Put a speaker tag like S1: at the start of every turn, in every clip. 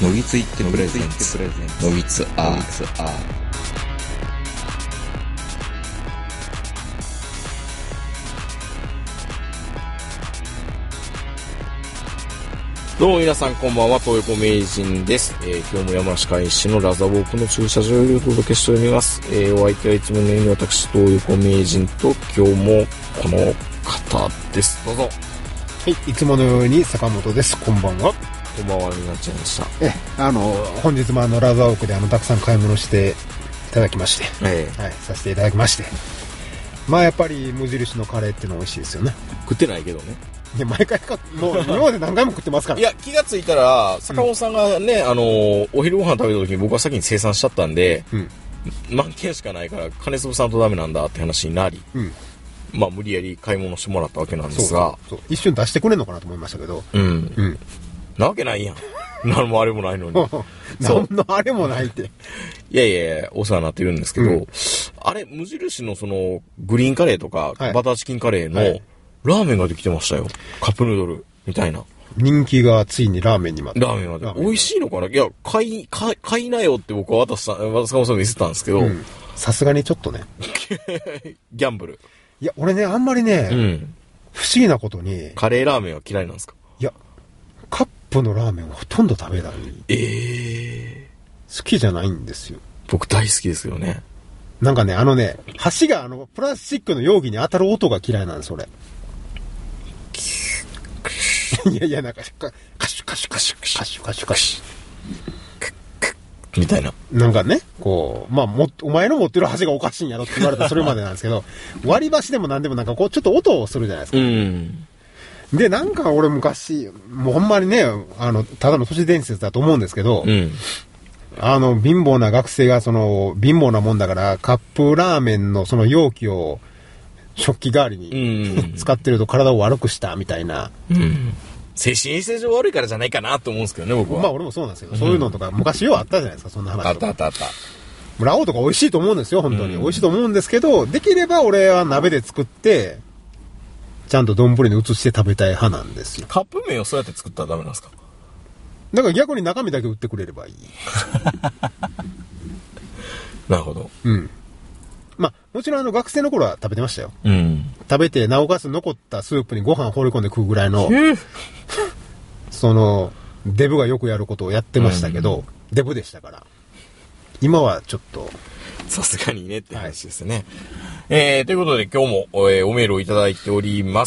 S1: のぎついってプレゼンツのぎつアー
S2: どうも皆さんこんばんは、東横名人です。今日も山梨海市のラザウォークの駐車場よりお届けしております。お相手はいつものように私、東横名人と今日もこの方です。どうぞ。
S3: はい、いつものように坂本です。こんばんは。
S2: こんばんはになっちゃいました。
S3: 本日もラザウォークでたくさん買い物していただきまして、はい、させていただきまして。まあやっぱり無印のカレーっていうの美味しいですよね。
S2: 食ってないけどね。
S3: いや、毎回もう今まで何回も食ってますから。
S2: いや、気がついたら、坂本さんがね、お昼ご飯食べた時に僕は先に生産しちゃったんで、満件しかないから、金粒さんとダメなんだって話になり、まあ無理やり買い物してもらったわけなんですが、
S3: そう一瞬出してくれんのかなと思いましたけど、
S2: なわけないやん。何もあれもないのに。
S3: 何のあれもないって。
S2: いやいや、お世話になってるんですけど、あれ、無印のその、グリーンカレーとか、バターチキンカレーの、ラーメンができてましたよ。カップヌードルみたいな。
S3: 人気がついにラーメンにまで。
S2: ラーメンまで。美味しいのかな。いや、買いなよって僕は坂本さん見せたんですけど。
S3: さすがにちょっとね。
S2: ギャンブル。
S3: いや、俺ね、あんまりね、不思議なことに。
S2: カレーラーメンは嫌いなんですか？
S3: いや、カップのラーメンはほとんど食べない。好きじゃないんですよ。
S2: 僕大好きですよね。
S3: なんかね、箸がプラスチックの容器に当たる音が嫌いなんです、俺。いや、なんか、カシュカシュカシュカシュカシュカシュカシュ
S2: みたいな。
S3: なんかね、こう、まあ、お前の持ってる箸がおかしいんやろって言われたらそれまでなんですけど、割り箸でも何でもなんかこう、ちょっと音をするじゃないですか。で、なんか俺昔、もうほんまにね、ただの都市伝説だと思うんですけど、貧乏な学生が貧乏なもんだから、カップラーメンのその容器を、食器代わりに使ってると体を悪くしたみたいな、
S2: 精神衛生上悪いからじゃないかなと思うんですけどね、僕は。
S3: まあ俺もそうなんですけど、そういうのとか昔ようあったじゃないですか、そんな話。
S2: あった。
S3: ラオウとか美味しいと思うんですよ、本当に。美味しいと思うんですけど、できれば俺は鍋で作って、ちゃんと丼に移して食べたい派なんですよ。
S2: カップ麺をそうやって作ったらダメなんですか？
S3: だから逆に中身だけ売ってくれればいい。
S2: なるほど。
S3: まあ、もちろん学生の頃は食べてましたよ。食べて、なおかつ残ったスープにご飯放り込んで食うぐらいの、デブがよくやることをやってましたけど、デブでしたから。今はちょっと。
S2: さすがにねって話ですね。ということで今日も、おメールをいただいております。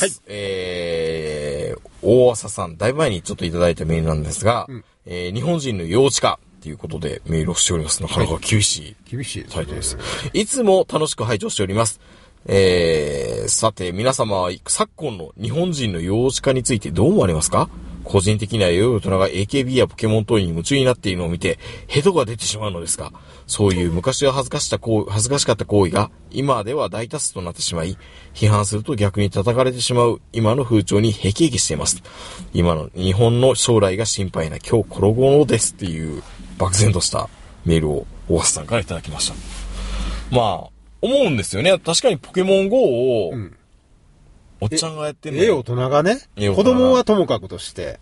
S2: 大浅さん、だいぶ前にちょっといただいたメールなんですが、日本人の幼稚化。ということでメールをしております。なかなか厳しいタイトルです。いつも楽しく拝聴しております。さて皆様は昨今の日本人の幼稚化についてどう思われますか？個人的には良い大人が AKB やポケモン等に夢中になっているのを見てヘドが出てしまうのですが、そういう昔は恥ずかしかった行為が今では大多数となってしまい、批判すると逆に叩かれてしまう今の風潮にヘキヘキしています。今の日本の将来が心配な今日この頃ですっていう漠然としたメールを大橋さんからいただきました。まあ思うんですよね。確かにポケモン GO を、おっちゃんがやってんの。
S3: 大人がね、子供はともかくとして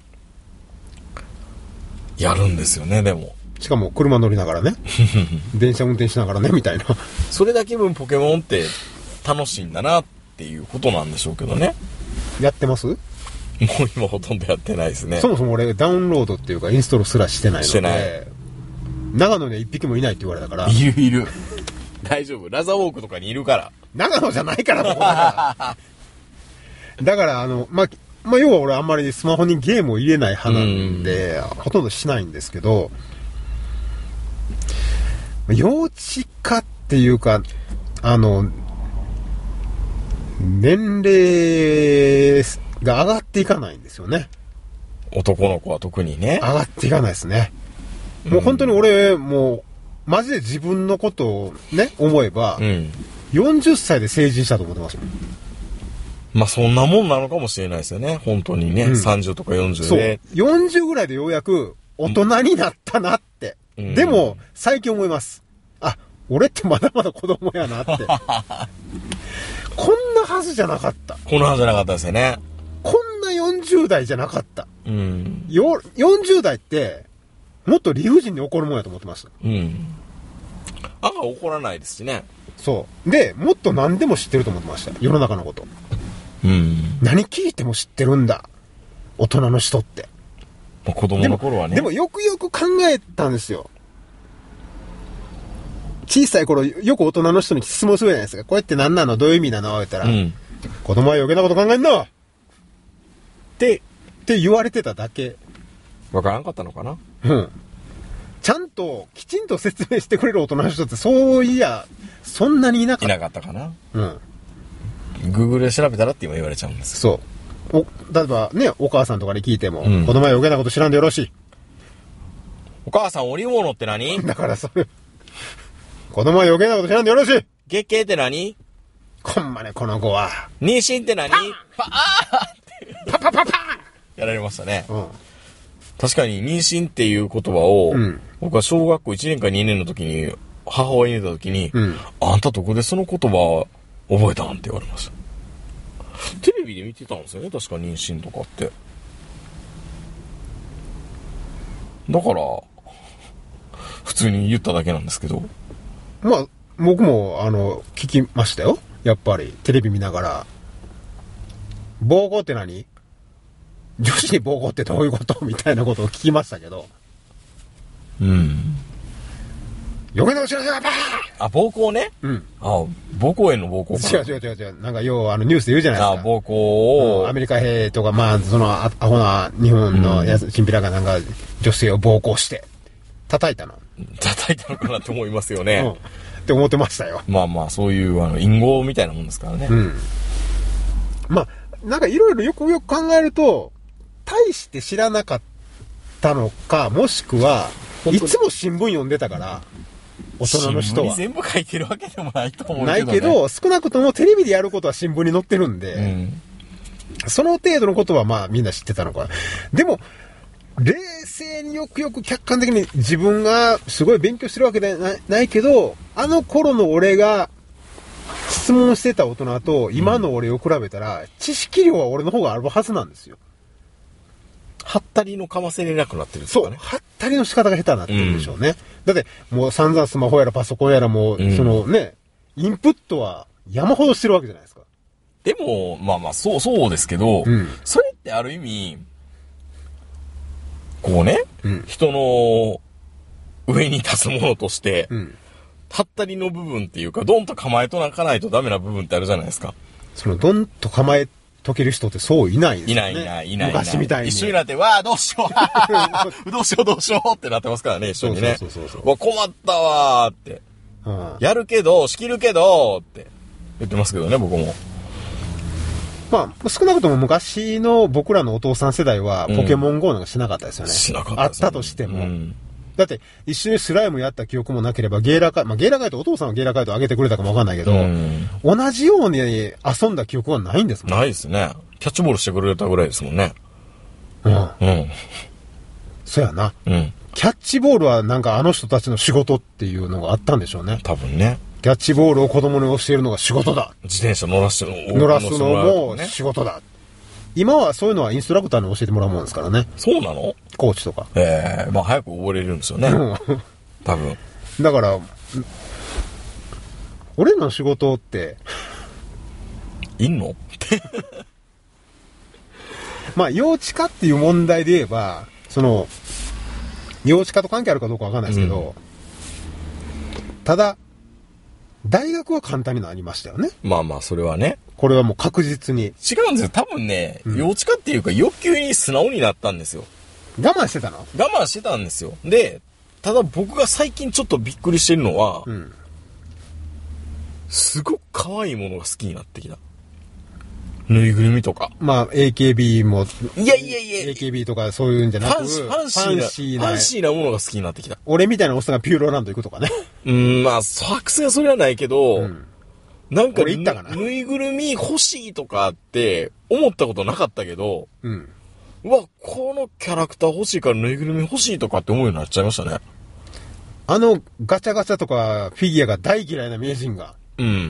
S2: やるんですよね。でも
S3: しかも車乗りながらね電車運転しながらねみたいな。
S2: それだけ分ポケモンって楽しいんだなっていうことなんでしょうけどね。
S3: やってます？もう
S2: 今ほとんどやってないですね。
S3: そもそも俺ダウンロードっていうかインストールすらしてないので。してない。長野には一匹もいないって言われたから。
S2: いる大丈夫。ラザウォークとかにいるから。
S3: 長野じゃないからここだからまあ要は俺あんまりスマホにゲームを入れない派なんでほとんどしないんですけど、幼稚化っていうか年齢が上がっていかないんですよね。
S2: 男の子は特にね。
S3: 上がっていかないですね。もう本当に俺もうマジで自分のことをね思えば、40歳で成人したと思ってますもん。
S2: まあそんなもんなのかもしれないですよね。本当にね、30とか40で。
S3: そう。40ぐらいでようやく大人になったなって。でも最近思います。あ、俺ってまだまだ子供やなって。こんなはずじゃなかった。
S2: こんなはずじゃなかったですよね。
S3: こんな40代じゃなかった。40代ってもっと理不尽に怒るもんやと思ってました。
S2: うん。案が怒らないですしね。
S3: そう。で、もっと何でも知ってると思ってました。世の中のこと。
S2: うん。
S3: 何聞いても知ってるんだ。大人の人って。
S2: まあ、子供の頃はね。
S3: でもよくよく考えたんですよ。小さい頃、よく大人の人に質問するじゃないですか。これって何なの？どういう意味なの？言ったら、子供は余計なこと考えんなって言われてただけ。
S2: わからんかったのかな？
S3: うん。ちゃんと、きちんと説明してくれる大人の人って、そういや、そんなにいなかった。
S2: いなかったかな？
S3: うん。
S2: Google で調べたらって今言われちゃうんです。
S3: そう。例えばね、お母さんとかに聞いても、子供は余計なこと知らんでよろしい。
S2: お母さん、織物って何？
S3: だからそれ、子供は余計なこと知らんでよろしい。
S2: 月経って何？
S3: こんまね、この子は。
S2: 妊娠って何？パーって
S3: パパパパ
S2: やられましたね。
S3: うん。
S2: 確かに妊娠っていう言葉を、僕は小学校1年か2年の時に、母親に言った時に、あんたどこでその言葉覚えたんって言われました。テレビで見てたんですよね、確か妊娠とかって。だから、普通に言っただけなんですけど。
S3: まあ、僕も、聞きましたよ。やっぱり、テレビ見ながら。膀胱って何？女子に膀胱ってどういうことみたいなことを聞きましたけど。
S2: うん。
S3: 余計なこと知らせなかっ
S2: た！あ、膀胱ね。
S3: うん。
S2: あ、膀胱炎の膀胱か。
S3: 違う。なんか、要は、ニュースで言うじゃないですか。
S2: あ、膀胱を、
S3: アメリカ兵とか、まあ、その、アホな日本のやつ、チンピラがなんか、女性を暴行して、叩いたの。
S2: 叩いたのかなって思いますよね。
S3: って思ってましたよ。
S2: まあまあ、そういう、隠語みたいなもんですからね。
S3: うん。まあ、なんかいろいろよくよく考えると、大して知らなかったのか、もしくは、いつも新聞読んでたから、大人の人は。
S2: 新聞に全部書いてるわけでもないと思うけど、ね。
S3: ないけど、少なくともテレビでやることは新聞に載ってるんで、その程度のことはまあみんな知ってたのか。でも、冷静によくよく客観的に自分がすごい勉強してるわけではないけど、あの頃の俺が質問してた大人と今の俺を比べたら、知識量は俺の方があるはずなんですよ。
S2: はったりのかませれなくなってるんですかね。
S3: そう、はったりの仕方が下手になってるんでしょうね。だってもう散々スマホやらパソコンやらもう、そのね、インプットは山ほどしてるわけじゃないですか。
S2: でも、まあまあ、そうですけど、それってある意味、こうね、人の上に立つものとして、はったりの部分っていうか、ドンと構えとなかないとダメな部分ってあるじゃないですか。
S3: そのドンと構えとける人ってそういないですよね。
S2: いない。
S3: 昔みたいに。
S2: 一緒になって、わあ、どうしようどうしようってなってますからね、一緒にね。わ、困ったわーって。やるけど、仕切るけど、って言ってますけどね、僕も。
S3: まあ、少なくとも昔の僕らのお父さん世代は、ポケモン GO なんかしなかったですよね。
S2: しなかったです
S3: ね。あったとしても。だって、一緒にスライムやった記憶もなければ、ゲーラカイト、お父さんはゲーラカイトあげてくれたかもわかんないけど、同じように遊んだ記憶はないんですもん。
S2: ないですね。キャッチボールしてくれたぐらいですもんね。
S3: そうやな。キャッチボールはなんかあの人たちの仕事っていうのがあったんでしょうね。
S2: 多分ね。
S3: キャッチボールを子供に教えるのが仕事だ。
S2: 自転車乗らすの
S3: も仕事だ。今はそういうのはインストラクターに教えてもらうもんですからね。
S2: そうなの？
S3: コーチとか。
S2: まあ早く覚えれるんですよね。多分。
S3: だから、俺の仕事って、
S2: いんの？
S3: まあ幼稚化っていう問題で言えば、幼稚化と関係あるかどうかわかんないですけど、ただ、大学は簡単になりましたよね。
S2: まあまあ、それはね。
S3: これはもう確実に。
S2: 違うんですよ。多分ね、幼稚化っていうか欲求に素直になったんですよ。
S3: 我慢してたの？
S2: 我慢してたんですよ。で、ただ僕が最近ちょっとびっくりしてるのは、すごく可愛いものが好きになってきた。ぬいぐるみとか。
S3: まあ、AKB も。
S2: いや。
S3: AKB とかそういうんじゃなく、
S2: ファンシーなものが好きになってきた。
S3: 俺みたいなおっさんがピューロランド行くとかね。
S2: まあ、作戦はそれはないけど、なんか、
S3: 俺行ったかな。
S2: ぬいぐるみ欲しいとかって思ったことなかったけど、うわ、このキャラクター欲しいからぬいぐるみ欲しいとかって思うようになっちゃいましたね。
S3: ガチャガチャとかフィギュアが大嫌いな名人が。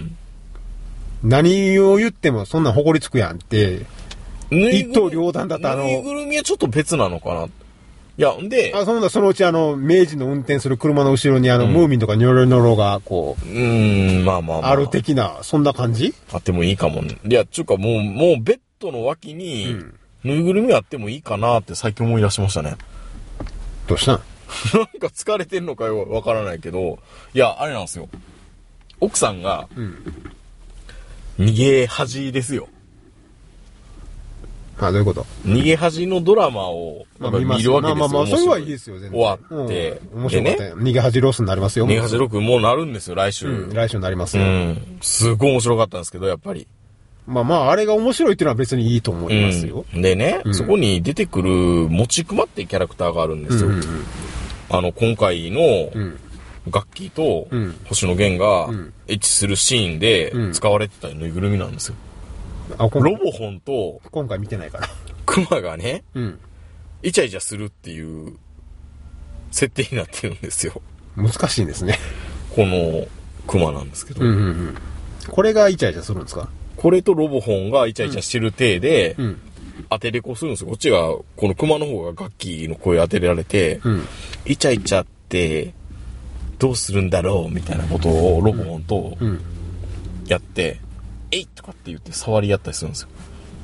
S3: 何を言ってもそんな誇りつくやんって、一刀両断だった
S2: ぬいぐるみはちょっと別なのかな。 いや、んで、
S3: そのうち明治の運転する車の後ろにムーミンとかニョロニョロが、こう、
S2: まあまあまあ。
S3: ある的な、そんな感じ
S2: あってもいいかもね。いや、ちゅうかもうベッドの脇に、ぬいぐるみあってもいいかなって最近思い出しましたね。
S3: どうしたん
S2: なんか疲れてんのかよ、わからないけど、いや、あれなんですよ。奥さんが、逃げ恥ですよ。
S3: どういうこと？
S2: 逃げ恥のドラマを見るわけですよ。
S3: まあ、それはいいですよ、全然。
S2: 終わって。
S3: 面白かったよ。逃げ恥ロスになりますよ。
S2: 逃げ恥ロスもうなるんですよ、来週。
S3: 来週になりますよ。
S2: すごい面白かったんですけど、やっぱり。
S3: まあ、あれが面白いっていうのは別にいいと思いますよ。
S2: でね、そこに出てくる、もちくまっていうキャラクターがあるんですよ。今回の、ガッキーと星野源がエッチするシーンで使われてたぬいぐるみなんですよ。ロボホンと
S3: 今回見てないから
S2: クマがね、イチャイチャするっていう設定になってるんですよ。
S3: 難しいんですね。
S2: このクマなんですけど、
S3: これがイチャイチャするんですか？
S2: これとロボホンがイチャイチャしてる体で当てれこするんですよ。こっちがこのクマの方がガッキーの声当てられて、イチャイチャってどうするんだろうみたいなことをロボホンとやって、えいとかって言って触り合ったりするんですよ。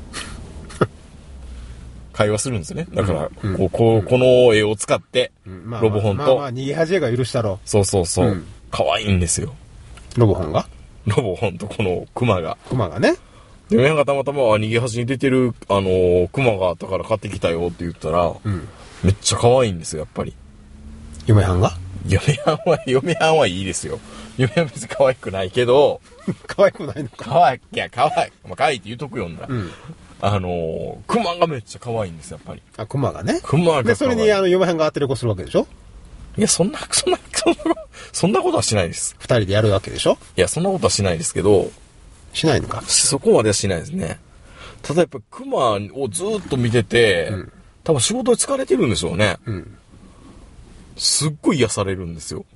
S2: 会話するんですよね。だから、この絵を使って、ロボホンと。
S3: まあ、逃げ恥が許したろ。
S2: そう。可愛いんですよ。
S3: ロボホンが？
S2: ロボホンとこのクマが。
S3: クマがね。
S2: で、親がたまたま逃げ恥に出てる、クマがあったから買ってきたよって言ったら、めっちゃ可愛いんですよ、やっぱり。
S3: 嫁はんが？
S2: 嫁はんはいいですよ。嫁はん別に可愛くないけど。
S3: 可愛くないのか。
S2: 可愛いって言うとくよんだ。クマがめっちゃ可愛いんですよ、やっぱり。
S3: クマがね。
S2: クマが可愛い。
S3: で、それに嫁はんが当てれこするわけでしょ？
S2: いや、そんなことはしないです。
S3: 二人でやるわけでしょ？
S2: いや、そんなことはしないですけど。
S3: しないのか。
S2: そこまではしないですね。ただやっぱクマをずっと見てて、多分仕事で疲れてるんでしょうね。すっごい癒されるんですよ。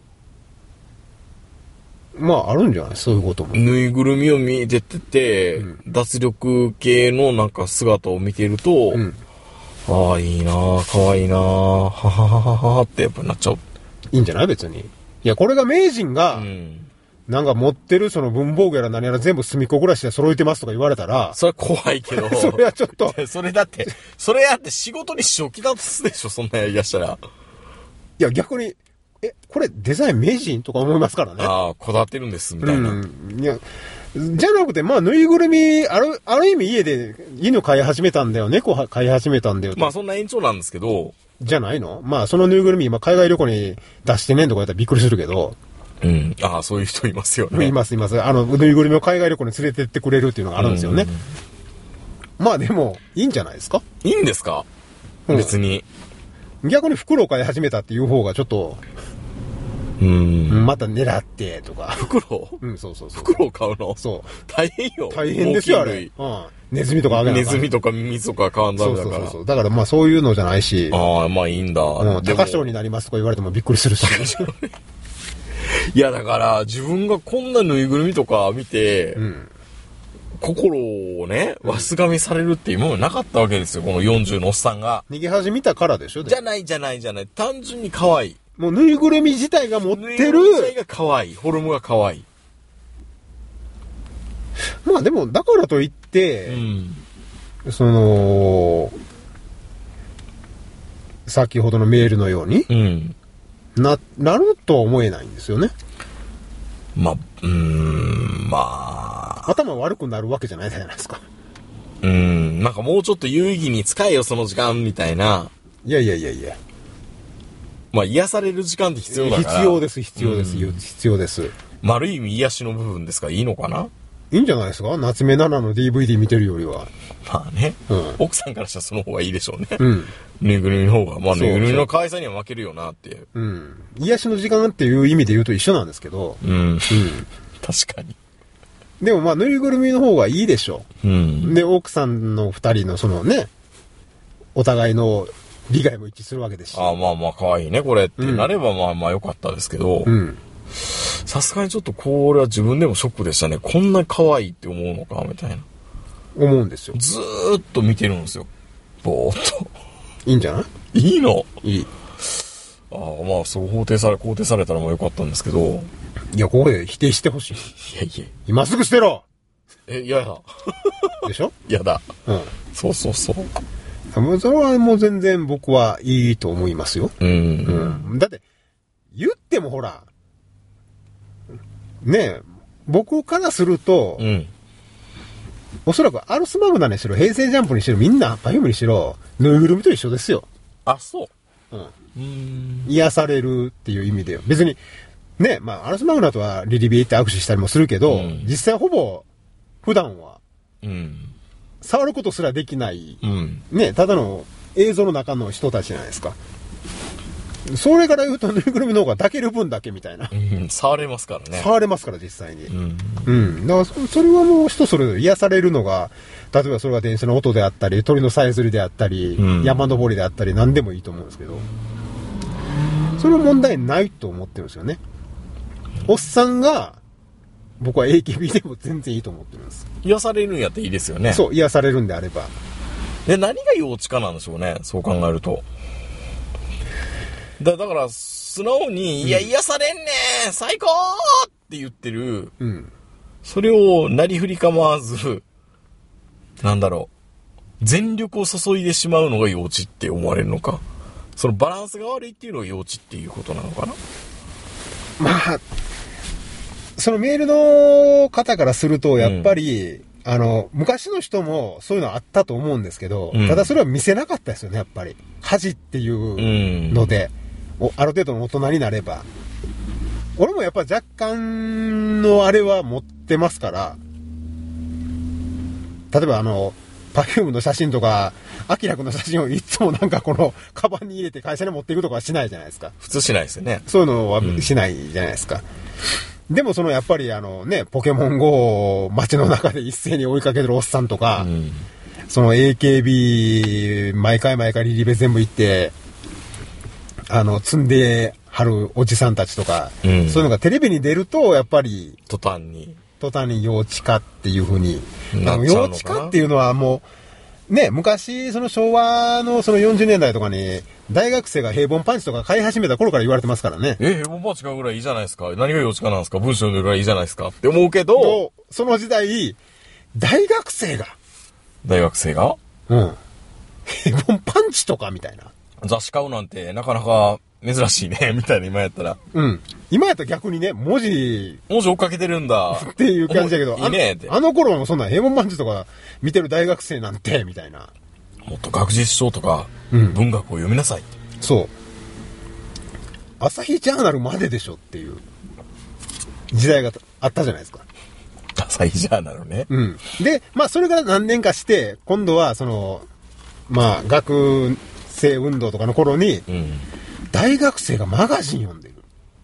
S2: ま
S3: あ、あるんじゃない？そういうことも。
S2: ぬいぐるみを見てて、脱力系のなんか姿を見てると、ああ、いいなぁ、かわいいなぁ、はははははってやっぱなっちゃう。
S3: いいんじゃない別に。いや、これが名人が、なんか持ってるその文房具やら何やら全部隅っこ暮らしで揃えてますとか言われたら。
S2: それは怖いけど。
S3: それはちょっと。
S2: それだって仕事に支障きたすでしょ、そんなやりだしたら。
S3: いや、逆に、これデザイン名人とか思いますからね。
S2: ああ、こだわってるんです、みたいな。
S3: いや、じゃなくて、まあ、ぬいぐるみ、ある意味家で犬飼い始めたんだよ、猫飼い始めたんだよ。
S2: まあ、そんな延長なんですけど。
S3: じゃないの？まあ、そのぬいぐるみ今海外旅行に出してねんとか言ったらびっくりするけど。
S2: ああ、そういう人いますよね。
S3: います。ぬいぐるみを海外旅行に連れてってくれるっていうのがあるんですよね。まあ、でも、いいんじゃないですか？
S2: いいんですか？別に。
S3: 逆に袋を飼い始めたっていう方がちょっと、また狙ってとか。
S2: 袋？
S3: そう。
S2: 袋を買うの？
S3: そう。
S2: 大変よ。
S3: 大変ですよ、あれ。ネズミとかあげない。
S2: ネズミとかミミズとか買わんだめだから。
S3: そう。だからまあそういうのじゃないし。
S2: ああ、まあいいんだ。
S3: 高賞になりますとか言われてもびっくりするし。
S2: いや、だから自分がこんなぬいぐるみとか見て、心をね、わすがみされるって今までなかったわけですよ、この40のおっさんが。
S3: 逃げ恥見たからでしょ？
S2: じゃない。単純に可愛い。
S3: もうぬいぐるみ自体が持ってる。ぬいぐるみ自体
S2: が可愛い。フォルムが可愛い。
S3: まあでも、だからといって、先ほどのメールのように、なるとは思えないんですよね。頭悪くなるわけじゃないじゃないですか。
S2: なんかもうちょっと有意義に使えよ、その時間、みたいな。
S3: いや。
S2: まあ、癒される時間って必要だから。
S3: 必要です。
S2: ある意味癒しの部分ですからいいのかな？
S3: いいんじゃないですか？夏目奈々の DVD 見てるよりは。
S2: まあね。奥さんからしたらその方がいいでしょうね。ぬいぐるみの方が。まあ、ぬいぐるみの可愛さには負けるよなっていう。
S3: 癒しの時間っていう意味で言うと一緒なんですけど。
S2: 確かに。
S3: でもまあ、ぬいぐるみの方がいいでしょ。で、奥さんの二人のそのね、お互いの利害も一致するわけですし。
S2: まあ、可愛いね、これってなればまあ良かったですけど、さすがにちょっとこれは自分でもショックでしたね。こんな可愛いって思うのか、みたいな。
S3: 思うんですよ。
S2: ずーっと見てるんですよ。ぼーっと。
S3: いいんじゃない？
S2: いいの？
S3: いい。
S2: ああ、まあ、そう肯定されたらもうよかったんですけど。
S3: いや、ここで否定してほしい。
S2: いやいや。
S3: 今すぐ捨てろ！
S2: 嫌だ。
S3: でしょ？
S2: 嫌だ。
S3: うん。
S2: そうそうそう。
S3: もうそれはもう全然僕はいいと思いますよ。
S2: うん。
S3: うん。だって、言ってもほら、ねえ、僕からすると、
S2: うん。
S3: おそらくアルスマグナにしろ、平成ジャンプにしろ、みんなパフュームにしろ、ぬいぐるみと一緒ですよ。
S2: あ、そう。
S3: うん。癒されるっていう意味でよ。別に、ね、まあ、アルスマグナとはリリビーって握手したりもするけど、実際ほぼ、普段は、触ることすらできない、ね、ただの映像の中の人たちじゃないですか。それから言うと、ぬいぐるみの方が抱ける分だけみたいな。
S2: 触れますからね。
S3: 触れますから、実際に。だから、それはもう人それぞれ癒されるのが、例えばそれが電車の音であったり、鳥のさえずりであったり、山登りであったり、何でもいいと思うんですけど、それは問題ないと思ってるんですよね。おっさんが、僕は AKB でも全然いいと思ってるんです。
S2: 癒されるんやっていいですよね。
S3: そう、癒されるんであれば。
S2: で、何が幼稚かなんでしょうね、そう考えると。だから、素直に、いや、癒されんねー最高って言ってる。それをなりふり構わず、なんだろう。全力を注いでしまうのが幼稚って思われるのか。そのバランスが悪いっていうのが幼稚っていうことなのかな。
S3: まあ、そのメールの方からすると、やっぱり、昔の人もそういうのあったと思うんですけど、ただそれは見せなかったですよね、やっぱり。恥っていうので。ある程度の大人になれば。俺もやっぱ若干のあれは持ってますから、例えばパフュームの写真とか、アキラくんの写真をいつもなんかこの、カバンに入れて会社に持っていくとかはしないじゃないですか。
S2: 普通しないですよね。
S3: そういうのはしないじゃないですか。でもやっぱりね、ポケモン GO を街の中で一斉に追いかけてるおっさんとか、その AKB、毎回リリベ全部行って、積んではるおじさんたちとか、そういうのがテレビに出ると、やっぱり、
S2: 途端に
S3: 幼稚化っていう風に、幼稚化っていうのはもう、ね、昔、その昭和のその40年代とかに、大学生が平凡パンチとか買い始めた頃から言われてますからね。
S2: 平凡パンチ買うぐらいいいじゃないですか。何が幼稚化なんですか。文章読んでるぐらいいいじゃないですかって思うけど、
S3: その時代、大学生が、
S2: 平凡
S3: パンチとかみたいな。
S2: 雑誌買うなんてなかなか珍しいね、みたいな今やったら。
S3: 今やったら逆にね、文字
S2: 追っかけてるんだ。
S3: っていう感じだけど、
S2: いいねって。
S3: あの頃もそんな平凡パンチとか見てる大学生なんて、みたいな。
S2: もっと学術書とか、文学を読みなさい。
S3: そう。朝日ジャーナルまででしょっていう時代があったじゃないですか。
S2: 朝日ジャーナルね。
S3: で、まあそれから何年かして、今度はまあ学生運動とかの頃に、大学生がマガジン読んでる。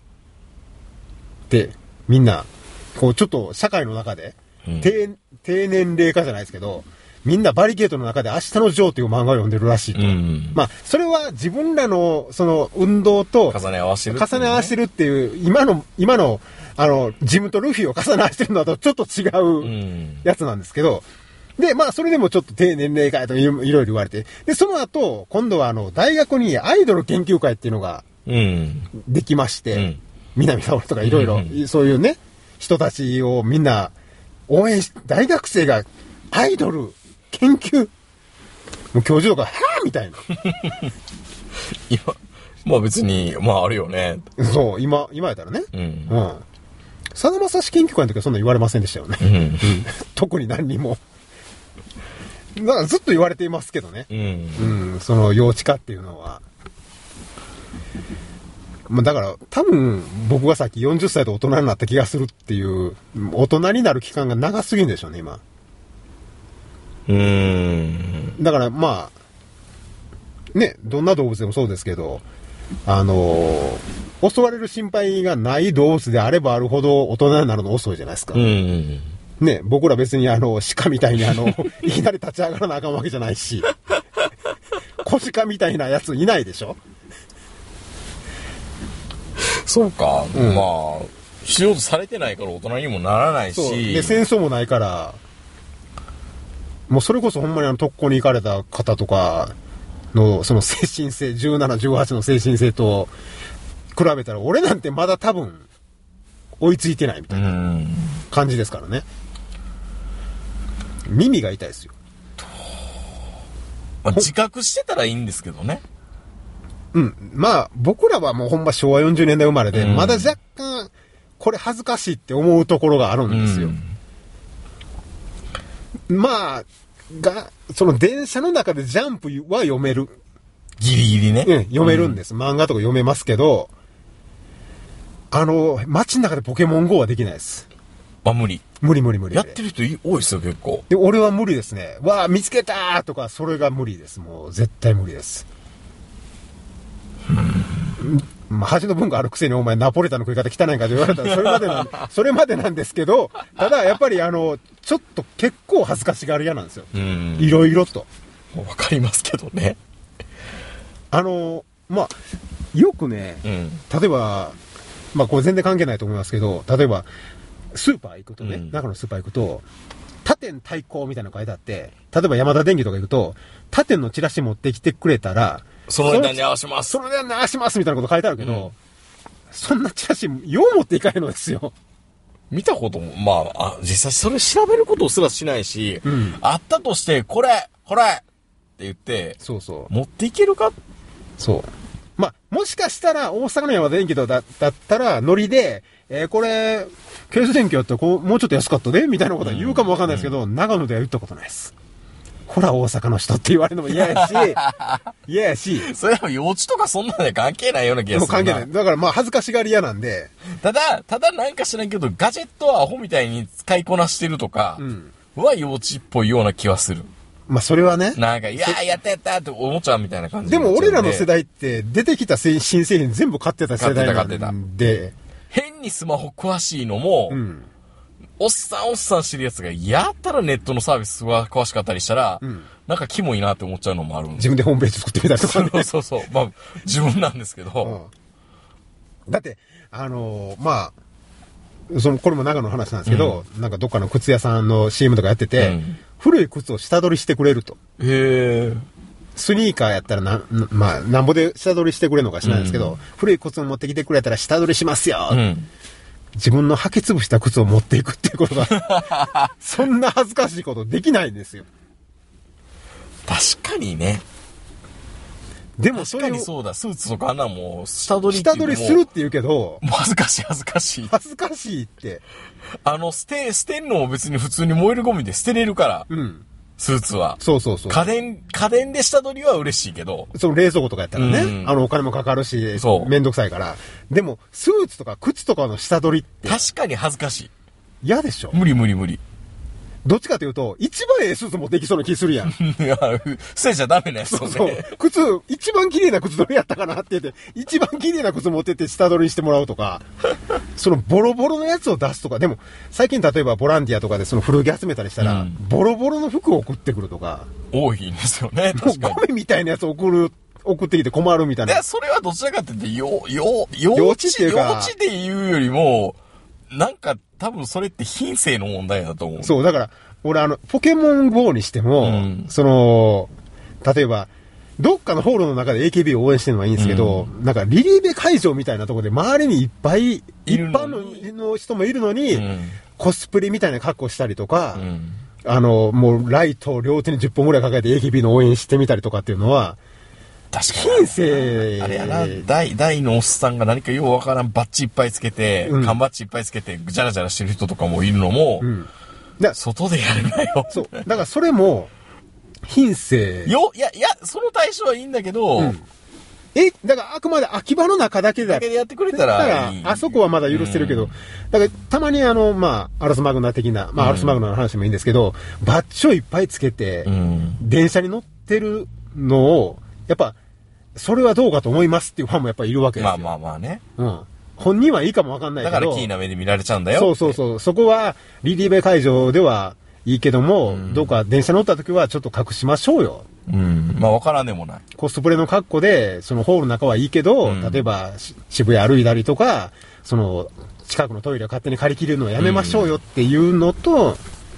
S3: で、みんな、こうちょっと社会の中で、低年齢化じゃないですけど、みんなバリケードの中で明日のジョーという漫画を読んでるらしいと。まあ、それは自分らのその運動と
S2: 重ね合わせ
S3: るっていう、今の、ジムとルフィを重ね合わせてるのとちょっと違うやつなんですけど、で、まあ、それでもちょっと低年齢化といろいろ言われて、で、その後、今度は大学にアイドル研究会っていうのが、できまして、南沙織とかいろいろ、そういうね、人たちをみんな応援し、大学生がアイドル研究、もう教授とか、はぁみたいな。
S2: 今、まあ別に、まああるよね。
S3: そう、今やったらね。さだまさし研究会の時はそんな言われませんでしたよね。特に何にも。だからずっと言われていますけどね。その幼稚化っていうのは。まあだから多分僕がさっき40歳で大人になった気がするっていう、大人になる期間が長すぎるんでしょうね、今。だからまあ、ね、どんな動物でもそうですけど、襲われる心配がない動物であればあるほど大人になるの遅いじゃないですか。ね、僕ら別に鹿みたいにいきなり立ち上がらなあかんわけじゃないし、小鹿みたいなやついないでしょ。
S2: そうか。まあ、必要とされてないから大人にもならないし。
S3: そう。で、戦争もないから、もうそれこそほんまに特攻に行かれた方とか、 の、その精神性、17、18の精神性と比べたら、俺なんてまだ多分、追いついてないみたいな感じですからね。耳が痛いですよ。
S2: まあ、自覚してたらいいんですけどね。
S3: うん。まあ、僕らはもうほんま昭和40年代生まれで、まだ若干、これ恥ずかしいって思うところがあるんですよ。まあ、その電車の中でジャンプは読める。
S2: ギリギリね。
S3: 読めるんです。漫画とか読めますけど、街の中でポケモン GO はできないです。
S2: 無理。
S3: 無理。
S2: やってる人多いですよ、結構。
S3: で、俺は無理ですね。わあ、見つけたーとか、それが無理です。もう、絶対無理です。まあ、恥の文化あるくせにお前ナポリタンの食い方汚いんかと言われたらそれまでなんですけど、ただやっぱりちょっと結構恥ずかしがり屋なんですよ。いろいろと。
S2: わかりますけどね。
S3: まあ、よくね、例えば、まあこれ全然関係ないと思いますけど、例えば、スーパー行くとね、中のスーパー行くと、他店対抗みたいなの書いてあって、例えば山田電機とか行くと、他店のチラシ持ってきてくれたら、
S2: その値段に合わせます。
S3: その値段に合わせますみたいなこと書いてあるけど、そんなチラシ、よう持っていかへんのですよ。
S2: 見たことも、まあ、実際それ調べることすらしないし、あったとして、これって言って、
S3: そう。
S2: 持っていけるか？
S3: そう。まあ、もしかしたら、大阪の山田電機だったら、ノリで、これ、ケース電機やったらもうちょっと安かったでみたいなことは言うかもわかんないですけど、長野では言ったことないです。ほら、大阪の人って言われるのも嫌やし。
S2: それは幼稚とかそんなの関係ないような気がするな。
S3: 関係ない。だからまあ、恥ずかしがり屋なんで。
S2: ただなんか知らんけど、ガジェットはアホみたいに使いこなしてるとか、は幼稚っぽいような気はする。
S3: まあ、それはね。
S2: なんか、やったっておもちゃみたいな感じ
S3: でも、俺らの世代って、出てきた新製品全部買ってた世代なんで。
S2: 変にスマホ詳しいのも、おっさんしてるやつが、やったらネットのサービスが詳しかったりしたら、なんかキモいなって思っちゃうのもあるんで。
S3: 自分でホームページ作ってみたりとかね。
S2: そう。まあ、自分なんですけど。
S3: だって、まあ、これも長野の話なんですけど、なんかどっかの靴屋さんの CM とかやってて、古い靴を下取りしてくれると。スニーカーやったらまあ、なんぼで下取りしてくれるのか知らないですけど、古い靴を持ってきてくれたら下取りしますよ。自分の履き潰した靴を持っていくっていうことが、そんな恥ずかしいことできないんですよ。
S2: 確かにね。
S3: でも
S2: 確かにそうだ。スーツとかもう下取り
S3: するって言うけど、
S2: 恥ずかしい。恥
S3: ずかしいって。
S2: 捨てんのも別に普通に燃えるゴミで捨てれるから。スーツは。
S3: そう。
S2: 家電で下取りは嬉しいけど。
S3: その冷蔵庫とかやったらね、お金もかかるし、めんどくさいから。でも、スーツとか靴とかの下取りって。
S2: 確かに恥ずかしい。
S3: 嫌でしょ？
S2: 無理。
S3: どっちかというと、一番ええスーツ持っていきそうな気するやん。
S2: いや、捨てちゃダメなやつね。
S3: そう。一番綺麗な靴どれやったかなって言って、一番綺麗な靴持ってって下取りしてもらうとか、そのボロボロのやつを出すとか、でも、最近例えばボランティアとかでその古着集めたりしたら、ボロボロの服を送ってくるとか。
S2: 多いんですよね、確かに。
S3: もうゴミみたいなやつを送ってきて困るみたいな。
S2: いや、それはどちらかって言って、幼稚で言うよりも、なんか多分それって品性の問題だと思う。
S3: そう、だから、俺ポケモン GO にしても、例えば、どっかのホールの中で AKB を応援してるのはいいんですけど、なんかリリーベ会場みたいなところで周りにいっぱい、一般の人もいるのに、コスプレみたいな格好したりとか、もうライトを両手に10本ぐらい抱えて AKB の応援してみたりとかっていうのは、
S2: 確か
S3: に。品性。
S2: あれやな、大のおっさんが何かようわからんバッチいっぱいつけて、缶バッチいっぱいつけて、ぐちゃらちゃらしてる人とかもいるのも、外でやるなよ。
S3: そう。だからそれも、品性。
S2: いや、その対象はいいんだけど、
S3: だからあくまで秋葉の中だけで
S2: やってくれたらいい。
S3: あそこはまだ許せるけど、だからたまにまあ、アルスマグナ的な、まあ、アルスマグナの話もいいんですけど、バッチをいっぱいつけて、電車に乗ってるのを、やっぱ、それはどうかと思いますっていうファンもやっぱりいるわけですよ。
S2: まあね。
S3: 本人はいいかもわかんないけど。
S2: だからキーな目で見られちゃうんだよ。
S3: そう。そこは、リリーベ会場ではいいけども、どうか電車乗った時はちょっと隠しましょうよ。
S2: まあわからんでもない。
S3: コスプレの格好で、そのホールの中はいいけど、例えば渋谷歩いたりとか、近くのトイレを勝手に借り切るのをやめましょうよっていうのと、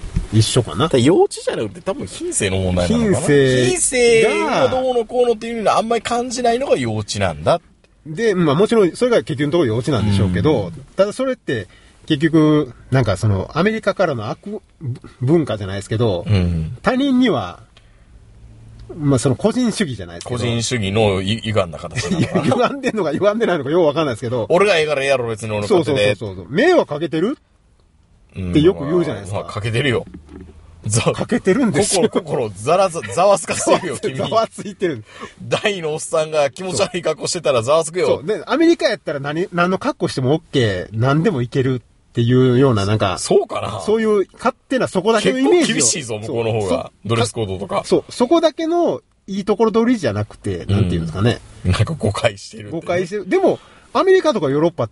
S3: 一緒かな。
S2: 幼稚じゃなくて多分品性の問題なのかな。
S3: 品性
S2: がどうのこうのっていうのはあんまり感じないのが幼稚なんだ。
S3: で、まあもちろんそれが結局のところ幼稚なんでしょうけど、ただそれって結局、なんかそのアメリカからの悪文化じゃないですけど、他人には、まあその個人主義じゃないですけど。
S2: 個人主義の歪んだ形なのかな。
S3: 歪んでんのか歪んでないのかようわかんないですけど。
S2: 俺がええからええやろ別に俺の勝手で。
S3: そう。迷惑かけてるってよく言うじゃないですか。
S2: まあかけてるよ。
S3: かけてるんですよ。
S2: 心ざわつかせるよ、君。
S3: ざわついてる。
S2: 大のおっさんが気持ち悪い格好してたらざわつくよ。
S3: そう。で、アメリカやったら何の格好しても OK、何でもいけるっていうようななんか。
S2: そうかな。
S3: そういう勝手なそこだけのイメージを。
S2: 結構厳しいぞ、向こうの方が。ドレスコードとか。
S3: そう。そこだけのいいところ取りじゃなくて、なんていうんですかね。
S2: なんか誤解してる、ね。
S3: 誤解してる。でも、アメリカとかヨーロッパって、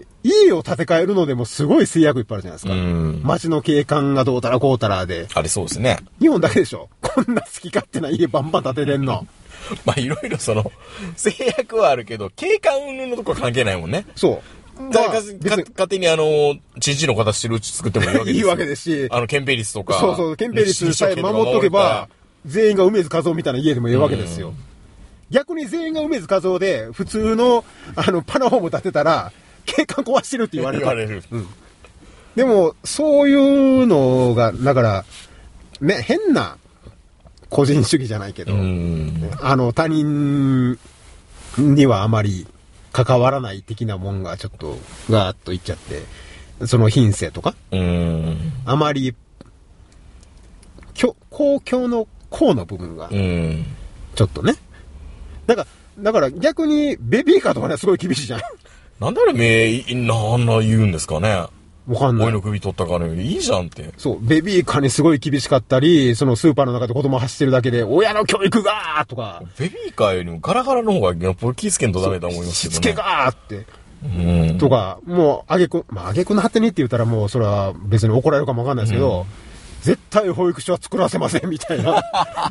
S3: 家を建て替えるのでもすごい制約いっぱいあるじゃないですか。街の景観がどうたらこうたらで。
S2: ありそうですね。
S3: 日本だけでしょ。こんな好き勝手な家バンバン建てれんの。
S2: まあいろいろその、制約はあるけど、景観云々のとこは関係ないもんね。
S3: そう。
S2: 勝手にチンチンの形してるうち作ってもいいわけです
S3: いいわけですし。
S2: 憲兵率とか。
S3: そう、憲兵率さえ守っとけば、全員が梅津和夫みたいな家でもいいわけですよ。逆に全員が梅津和夫で、普通の、パナホーム建てたら、景観壊してるって言われる。でも、そういうのが、だから、ね、変な個人主義じゃないけど、他人にはあまり関わらない的なもんがちょっと、ガーッといっちゃって、その品性とか、あまり、公共の公の部分が、ちょっとね、だから逆にベビーカーとかねすごい厳しいじゃん。
S2: なんであれなんな言うんですかね。
S3: わかんない。
S2: 親の首取ったからいいじゃんって。
S3: そう、ベビーカーにすごい厳しかったり、そのスーパーの中で子供走ってるだけで、親の教育がーとか。
S2: ベビーカーよりもガラガラの方がやっぱり気ぃつけんとダメだと思いますけどね。
S3: しつけがーって。とか、もう、挙句の果てにって言ったらもうそれは別に怒られるかもわかんないですけど、絶対保育所は作らせませんみたいな。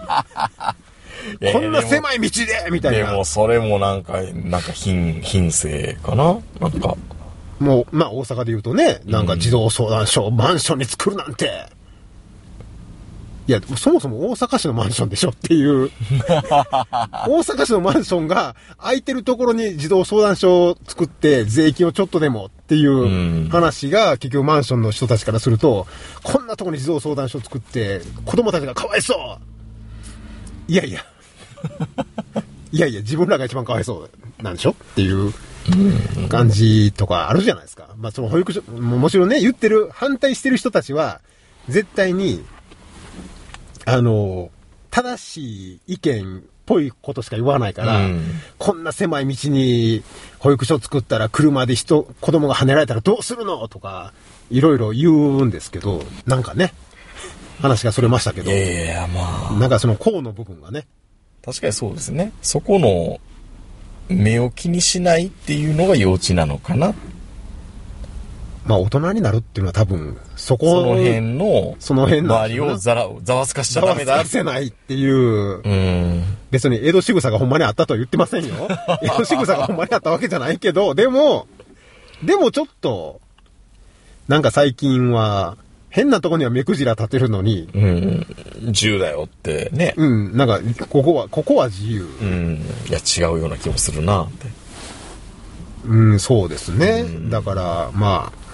S3: こんな狭い道でみたいな。
S2: でもそれもなんか品性かななんか。
S3: もう、まあ大阪で言うとね、なんか児童相談所をマンションに作るなんて。いや、そもそも大阪市のマンションでしょっていう。大阪市のマンションが空いてるところに児童相談所を作って税金をちょっとでもっていう話が結局マンションの人たちからすると、こんなところに児童相談所を作って子供たちがかわいそういやいや自分らが一番かわいそうなんでしょっていう感じとかあるじゃないですか。まあその保育所もちろんね反対してる人たちは絶対に正しい意見っぽいことしか言わないから、こんな狭い道に保育所作ったら車で子供が跳ねられたらどうするのとかいろいろ言うんですけど、なんかね話がそれましたけど、
S2: まあ
S3: なんかその公の部分がね、
S2: 確かにそうですね。そこの目を気にしないっていうのが幼稚なのかな。
S3: まあ大人になるっていうのは多分その
S2: 辺の周りをざわつかしちゃダメだ。
S3: ざわつかせないっていう。別に江戸仕草がほんまにあったとは言ってませんよ。江戸仕草がほんまにあったわけじゃないけど、でもちょっとなんか最近は変なとこには目くじら立てるのに、
S2: 自由だよってね。
S3: なんかここは自由。
S2: いや違うような気もするなって。
S3: そうですね。だからまあ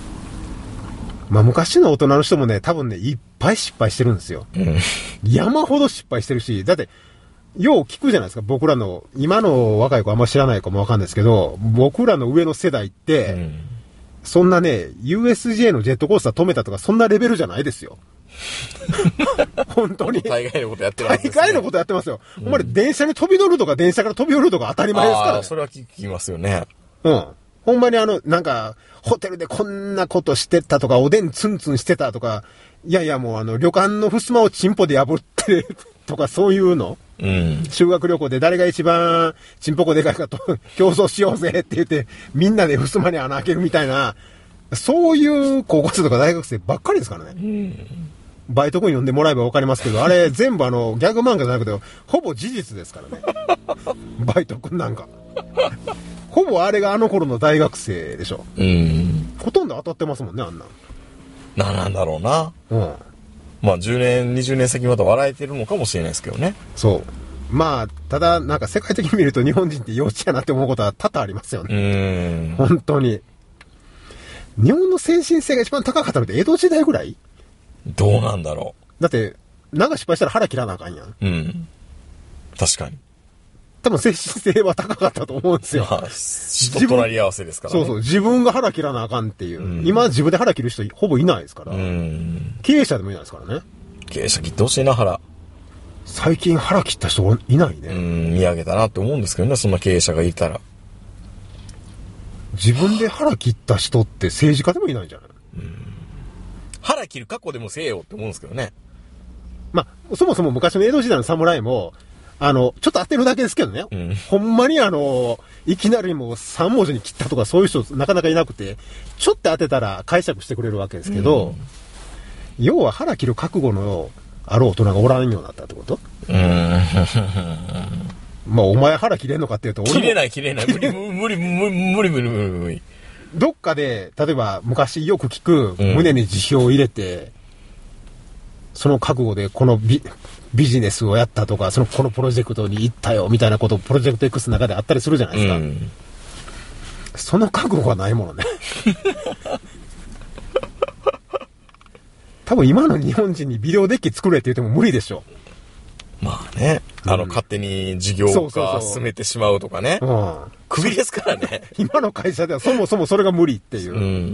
S3: 昔の大人の人もね、多分ね、いっぱい失敗してるんですよ。山ほど失敗してるし、だって、よう聞くじゃないですか、僕らの、今の若い子あんま知らないかもわかんないですけど、僕らの上の世代って、そんなね、USJ のジェットコースター止めたとか、そんなレベルじゃないですよ。本当に。
S2: 大概のことやってます、
S3: 大概のことやってますよ。ほんまに電車に飛び乗るとか、電車から飛び降りるとか当たり前ですからね。
S2: それは聞きますよね。
S3: ほんまになんか、ホテルでこんなことしてたとか、おでんツンツンしてたとか、いやいやもう旅館の襖をチンポで破ってとかそういうの、修学旅行で誰が一番チンポコでかいかと競争しようぜって言って、みんなで襖に穴開けるみたいな、そういう高校生とか大学生ばっかりですからね。バイト君呼んでもらえばわかりますけど、あれ全部ギャグ漫画じゃなくて、ほぼ事実ですからね。バイト君なんか。ほぼあれがあの頃の大学生でしょ。ほとんど当たってますもんね、あんな。
S2: なんだろうな。 まあ10年、20年先また笑えてるのかもしれないですけどね。
S3: そう。まあ、ただ、なんか世界的に見ると日本人って幼稚やなって思うことは多々ありますよね。本当に。日本の精神性が一番高かったのって江戸時代ぐらい？
S2: どうなんだろ
S3: う。だって、なんか失敗したら腹切らなあかんやん。
S2: うん。確かに。
S3: 多分精神性は高かったと思うんですよ。まあ、
S2: 人となり合わせですからね。
S3: そうそう。自分が腹切らなあかんっていう。うん、今自分で腹切る人ほぼいないですから。経営者でもいないですからね。
S2: 経営者切ってほしいな、腹。
S3: 最近腹切った人いないね。
S2: 見上げたなって思うんですけどね、そんな経営者がいたら。
S3: 自分で腹切った人って政治家でもいないんじゃない？
S2: 腹切る過去でもせえよって思うんですけどね。
S3: まあ、そもそも昔の江戸時代の侍も、ちょっと当てるだけですけどね。ほんまにいきなりもう3文字に切ったとかそういう人なかなかいなくて、ちょっと当てたら解釈してくれるわけですけど、要は腹切る覚悟のある大人がおらんようになったってこと？まあ、お前腹切れんのかっていうと、
S2: 切れない。無理。
S3: どっかで、例えば昔よく聞く胸に辞表を入れて、その覚悟でこのビジネスをやったとか、このプロジェクトに行ったよみたいなことをプロジェクト X の中であったりするじゃないですか。その覚悟がないものね。多分今の日本人にビデオデッキ作れって言っても無理でしょ。
S2: まあね、勝手に事業化進めてしまうとかね。クビですからね。
S3: 今の会社ではそもそもそれが無理っていう。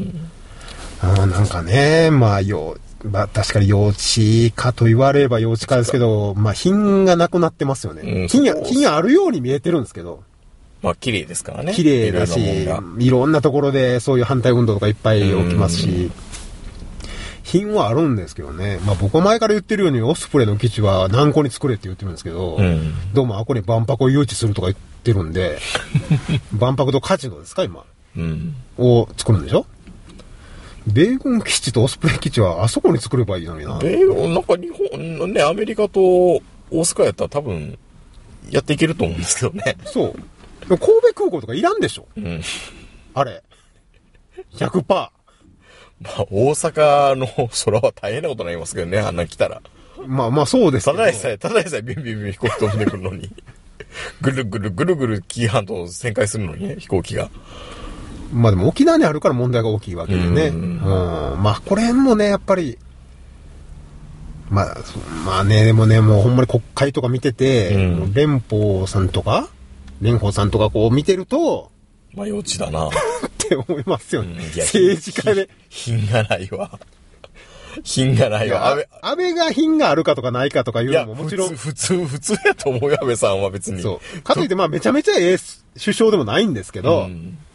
S3: なんかね、まあ確かに幼稚化と言われれば幼稚化ですけど、まあ品がなくなってますよね。品があるように見えてるんですけど。
S2: まあ綺麗ですからね。
S3: 綺麗だし、いろんなところでそういう反対運動とかいっぱい起きますし。品はあるんですけどね。まあ僕は前から言ってるようにオスプレイの基地は何個に作れって言ってるんですけど、どうもあこに万博を誘致するとか言ってるんで、万博とカジノですか今、を作るんでしょ。米軍基地とオスプレイ基地はあそこに作ればいいのにな。
S2: 米軍なんか日本ね、アメリカと大阪やったら多分やっていけると思うんですけどね。
S3: そう。神戸空港とかいらんでしょ。あれ 100%。
S2: まあ、大阪の空は大変なことになりますけどね、あんな来たら。
S3: まあそうですけど。
S2: ただでさえビュンビュン飛行機飛んでくるのに。ぐるぐる紀伊半島を旋回するのにね、飛行機が。
S3: まあでも沖縄にあるから問題が大きいわけでね。まあこれもね、やっぱり、まあね、でもね、もうほんまに国会とか見てて、連邦さんとかこう見てると、
S2: まあ幼稚だな。
S3: って思いますよね。政治家で。
S2: 品がないわ。安倍
S3: が品があるかとかないかとかいうのももちろん。
S2: 普通やと思うよ、安倍さんは別に。
S3: そう。かといってまあめちゃめちゃ首相でもないんですけど、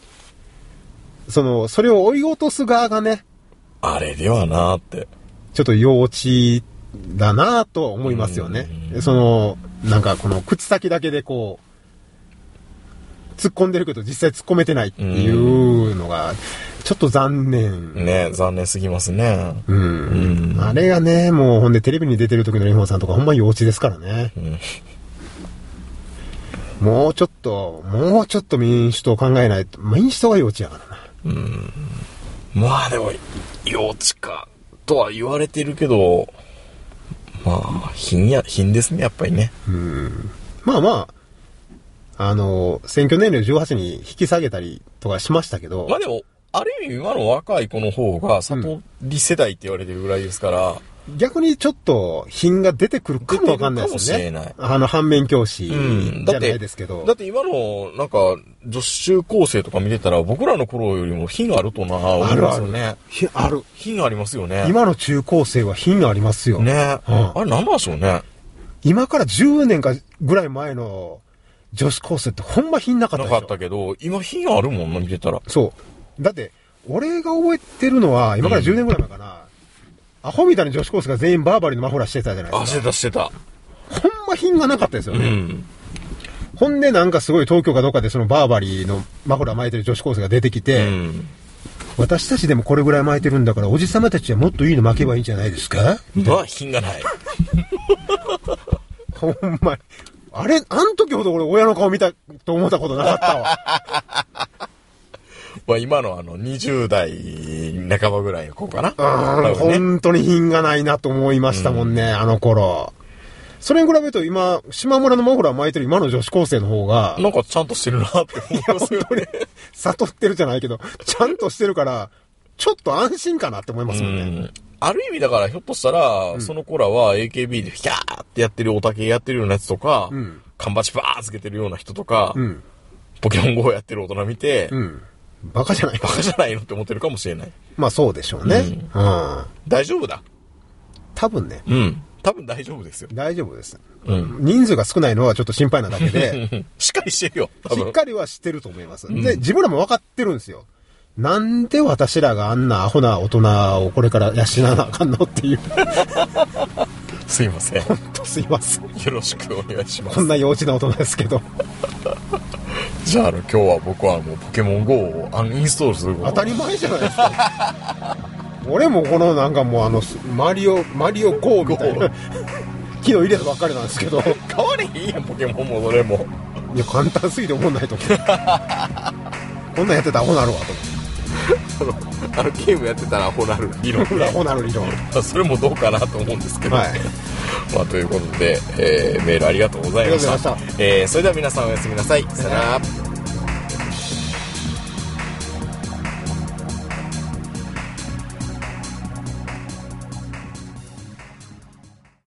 S3: それを追い落とす側がね。
S2: あれではなーって。
S3: ちょっと幼稚だなと思いますよね。なんかこの口先だけでこう、突っ込んでるけど実際突っ込めてないっていうのがちょっと残念。
S2: ね、残念すぎますね。
S3: あれがね、もうほんでテレビに出てる時のリホンさんとかほんま幼稚ですからね。もうちょっと民主党考えないと。民主党が幼稚やからな。
S2: まあでも幼稚かとは言われてるけど、まあ品ですね、やっぱりね。
S3: まあ選挙年齢18に引き下げたりとかしましたけど。
S2: まあでも、ある意味今の若い子の方が悟り世代って言われてるぐらいですから、
S3: 逆にちょっと品が出てくるかもわかんないですよね。反面教師じゃないですけど。
S2: だって今のなんか女子中高生とか見てたら僕らの頃よりも品あるとな思いますよね。
S3: ある。
S2: 品ありますよね。
S3: 今の中高生は品ありますよ。
S2: ね。あれなんなんでしょうね。
S3: 今から10年かぐらい前の女子高生ってほんま品なかったでしょ。
S2: なかったけど、今品あるもんな、見てたら。
S3: そう。だって、俺が覚えてるのは、今から10年ぐらい前かな。アホみたいな女子高生が全員バーバリーのマフラーしてたじゃないですか。
S2: してた。
S3: ほんま品がなかったですよね。ほんでなんかすごい東京かどっかでそのバーバリーのマフラー巻いてる女子高生が出てきて、私たちでもこれぐらい巻いてるんだから、おじさまたちはもっといいの巻けばいいんじゃないですかみたいな。
S2: 品がない。
S3: ほんまに。あの時ほど俺親の顔見たと思ったことなかったわ。
S2: まあ今の20代半ばぐらいの子かな。
S3: 本当に品がないなと思いましたもんね、あの頃。それに比べると今、島村のマフラー巻いてる今の女子高生の方が、
S2: なんかちゃんとしてるなって思いますよね。
S3: 悟ってるじゃないけど、ちゃんとしてるから、ちょっと安心かなって思いますもんね。
S2: ある意味だからひょっとしたら、その子らは AKB でヒャーってやってるオタケやってるようなやつとか、缶バチバーつけてるような人とか、ポケモン GO やってる大人見て、
S3: バカじゃない
S2: バカじゃないのって思ってるかもしれない。
S3: まあそうでしょうね。
S2: 大丈夫だ。
S3: 多分ね。
S2: 多分大丈夫ですよ。
S3: 大丈夫です。人数が少ないのはちょっと心配なだけで。
S2: しっかりしてるよ。
S3: しっかりはしてると思います。で、自分らも分かってるんですよ。なんで私らがあんなアホな大人をこれから養わなあかんのっていう。
S2: すいません。
S3: ほんとすいません。
S2: よろしくお願いします。
S3: こんな幼稚な大人ですけど。
S2: じゃあ、今日は僕はもうポケモン GO をアンインストールすること。
S3: 当たり前じゃないですか。俺もこのなんかもうマリオ GO みたいな。昨日入れたばっかりなんですけど。
S2: 変われへんやん、ポケモンもそれも。
S3: いや、簡単すぎて思んないと思う。こんなんやってたらアホなるわと思って。
S2: ゲームやってたらアホなる理論、
S3: アホなる理論。
S2: それもどうかなと思うんですけど、まあということで、メールありがとうございました。それでは皆さんおやすみなさい。さよなら。